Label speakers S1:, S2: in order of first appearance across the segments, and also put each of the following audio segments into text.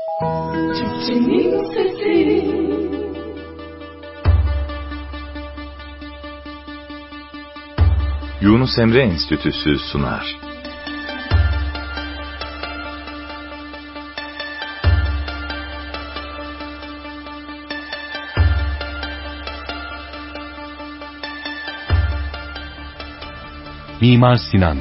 S1: Çiftçinin sesi.
S2: Yunus Emre Enstitüsü sunar.
S3: Mimar Sinan.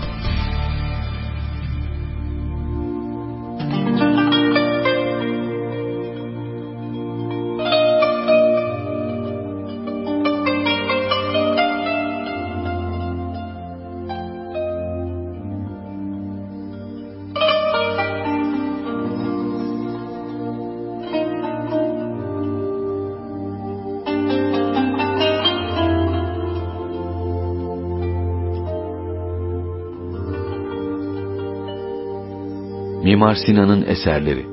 S4: Mimar Sinan'ın eserleri.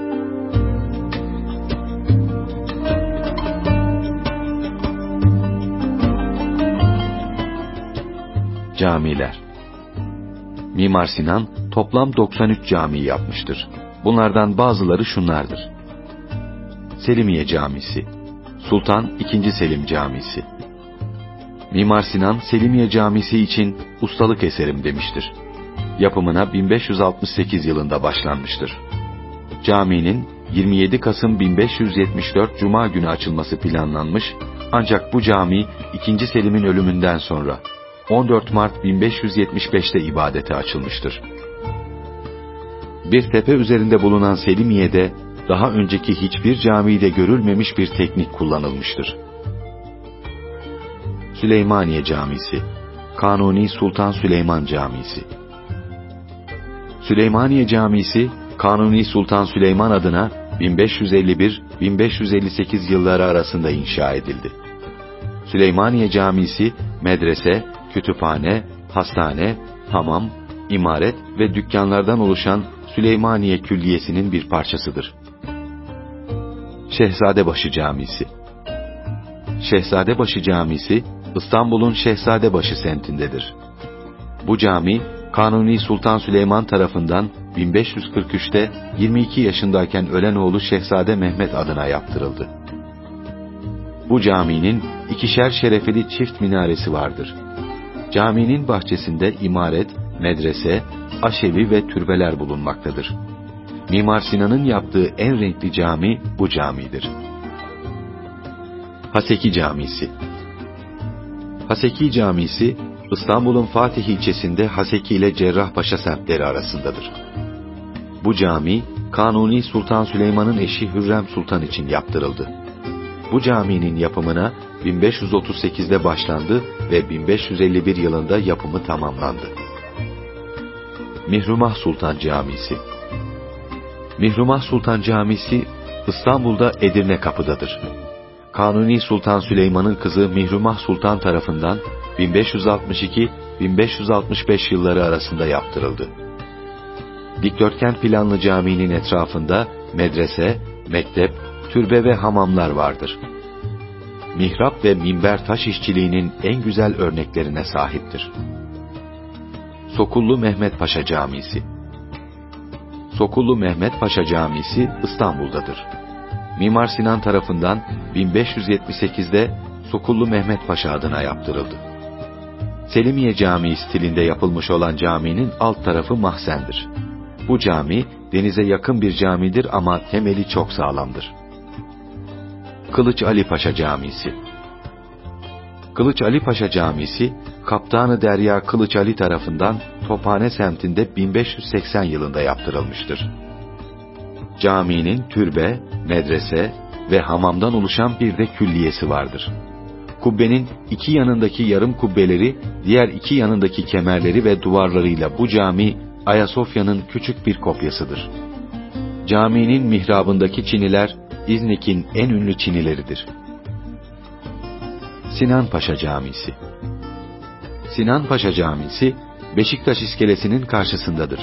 S4: Camiler. Mimar Sinan toplam 93 cami yapmıştır. Bunlardan bazıları şunlardır: Selimiye Camisi, Sultan II. Selim Camisi. Mimar Sinan, Selimiye Camisi için ustalık eserim demiştir. Yapımına 1568 yılında başlanmıştır. Caminin 27 Kasım 1574 Cuma günü açılması planlanmış, ancak bu cami 2. Selim'in ölümünden sonra 14 Mart 1575'te ibadete açılmıştır. Bir tepe üzerinde bulunan Selimiye'de daha önceki hiçbir camide görülmemiş bir teknik kullanılmıştır. Süleymaniye Camisi, Kanuni Sultan Süleyman Camisi. Süleymaniye Camisi, Kanuni Sultan Süleyman adına 1551-1558 yılları arasında inşa edildi. Süleymaniye Camisi, medrese, kütüphane, hastane, hamam, imaret ve dükkanlardan oluşan Süleymaniye Külliyesi'nin bir parçasıdır. Şehzadebaşı Camisi. Şehzadebaşı Camisi, İstanbul'un Şehzadebaşı semtindedir. Bu cami, Kanuni Sultan Süleyman tarafından 1543'te 22 yaşındayken ölen oğlu Şehzade Mehmet adına yaptırıldı. Bu caminin ikişer şerefeli çift minaresi vardır. Caminin bahçesinde imaret, medrese, aşevi ve türbeler bulunmaktadır. Mimar Sinan'ın yaptığı en renkli cami bu camidir. Haseki Camisi. Haseki Camisi, İstanbul'un Fatih ilçesinde Haseki ile Cerrahpaşa semtleri arasındadır. Bu cami, Kanuni Sultan Süleyman'ın eşi Hürrem Sultan için yaptırıldı. Bu caminin yapımına 1538'de başlandı ve 1551 yılında yapımı tamamlandı. Mihrumah Sultan Camisi. Mihrumah Sultan Camisi, İstanbul'da Edirne Kapı'dadır. Kanuni Sultan Süleyman'ın kızı Mihrumah Sultan tarafından 1562-1565 yılları arasında yaptırıldı. Dikdörtgen planlı caminin etrafında medrese, mektep, türbe ve hamamlar vardır. Mihrap ve minber taş işçiliğinin en güzel örneklerine sahiptir. Sokullu Mehmet Paşa Camisi. Sokullu Mehmet Paşa Camisi İstanbul'dadır. Mimar Sinan tarafından 1578'de Sokullu Mehmet Paşa adına yaptırıldı. Selimiye Camii stilinde yapılmış olan caminin alt tarafı mahzendir. Bu cami denize yakın bir camidir ama temeli çok sağlamdır. Kılıç Ali Paşa Camisi. Kılıç Ali Paşa Camisi, Kaptanı Derya Kılıç Ali tarafından Tophane semtinde 1580 yılında yaptırılmıştır. Caminin türbe, medrese ve hamamdan oluşan bir de külliyesi vardır. Kubbenin iki yanındaki yarım kubbeleri, diğer iki yanındaki kemerleri ve duvarlarıyla bu cami, Ayasofya'nın küçük bir kopyasıdır. Caminin mihrabındaki çiniler, İznik'in en ünlü çinileridir. Sinan Paşa Camisi. Sinan Paşa Camisi, Beşiktaş iskelesinin karşısındadır.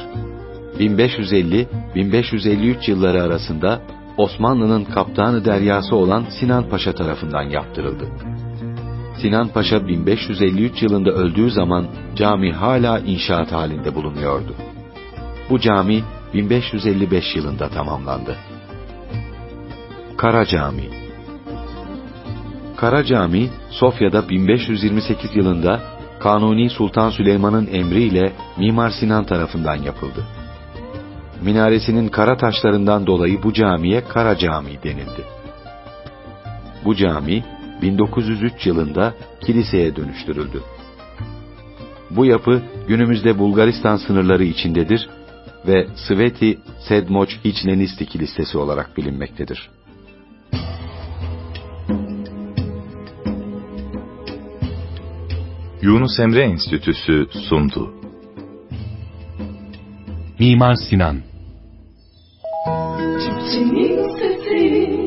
S4: 1550-1553 yılları arasında Osmanlı'nın Kaptanı Deryası olan Sinan Paşa tarafından yaptırıldı. Sinan Paşa 1553 yılında öldüğü zaman cami hala inşaat halinde bulunuyordu. Bu cami 1555 yılında tamamlandı. Kara Cami. Kara Cami, Sofya'da 1528 yılında Kanuni Sultan Süleyman'ın emriyle Mimar Sinan tarafından yapıldı. Minaresinin kara taşlarından dolayı bu camiye Kara Cami denildi. Bu cami 1903 yılında kiliseye dönüştürüldü. Bu günümüzde Bulgaristan sınırları içindedir ve Sveti Sedmoç Hiçlenisti Kilisesi olarak bilinmektedir.
S2: Yunus Emre Enstitüsü sundu.
S3: Mimar Sinan.
S1: Çiftçinin sesi